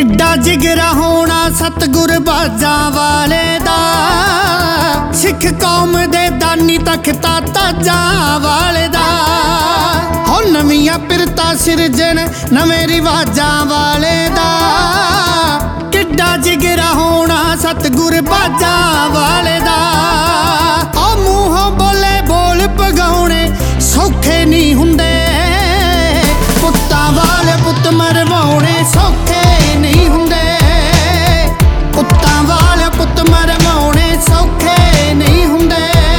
किड्डा जिगरा होना सतगुर बाजा वाले दा, सिख कौम दे दानी तख्ता ताजा वाले दा। हो नवियां पिरता सिरजन नवें रिवाजा वाले दा, किड्डा जिगरा होना सतगुर बाजा वाले दा। ओ मूहों बोले बोल पगाउणे सौखे नहीं हुंदे, पुत्तां वाले पुत्त मरवाउणे सौखे नहीं हुंदे, पुत्तां वाले पुत्त मरवाउणे सौखे नहीं हुंदे।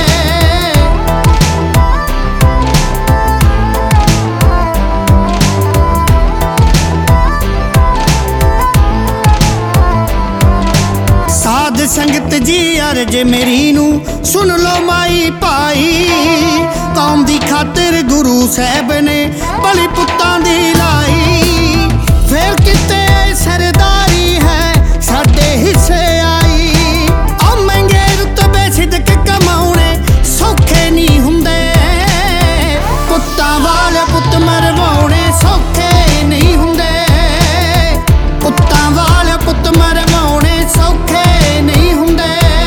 साध संगत जी अर्ज मेरी नू सुन लो माई भाई, कौम दी खातिर गुरु साहब ने भली पुत्तां दी लाई। फिर किते सरदारी है साडे हिस्से आई, ओ महंगे रुतबे सिदक कमाउणे सौखे नहीं हुंदे, पुत्तां वाले पुत्त मरवाउणे सौखे नहीं हुंदे, पुत्तां वाले पुत्त मरवाउणे सौखे नहीं हुंदे।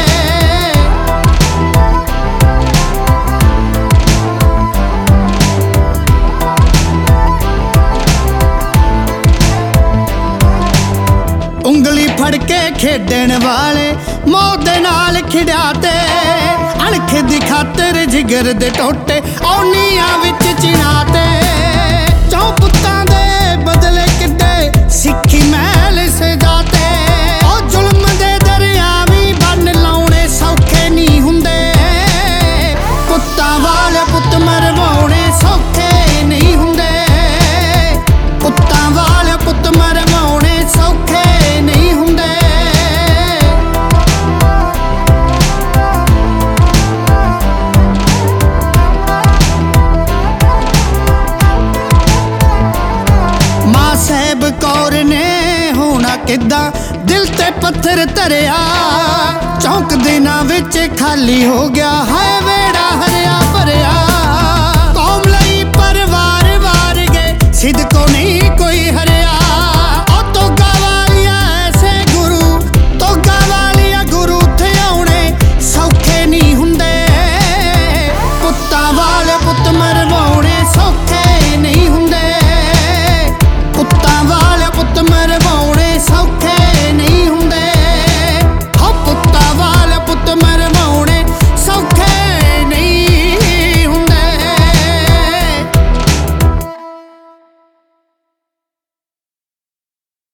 उंगली फड़ के खेडण वाले मौत दे नाल खिड़ाते, अणख दी खातिर जिगर दे टोटे औनियां विच चिनाते। चौ पुत्तां दे बदले किड्डे सिक्खी महल सजाते, ओ जुल्म दे दरिया भी बन लाउणे सौखे नहीं हुंदे, पुत्तां वाले पुत्त मरवाउणे सौखे नहीं हुंदे, पुत्तां वाले पुत्त मरवाउणे सौखे नहीं हुंदे। मां साहब कौर ने होना किद्दां दिल ते पत्थर धरिया, चौंक दिनां विच खाली हो गया है वेड़ा हरिया भरिया। कौम लई परिवार वार गए सिद्ध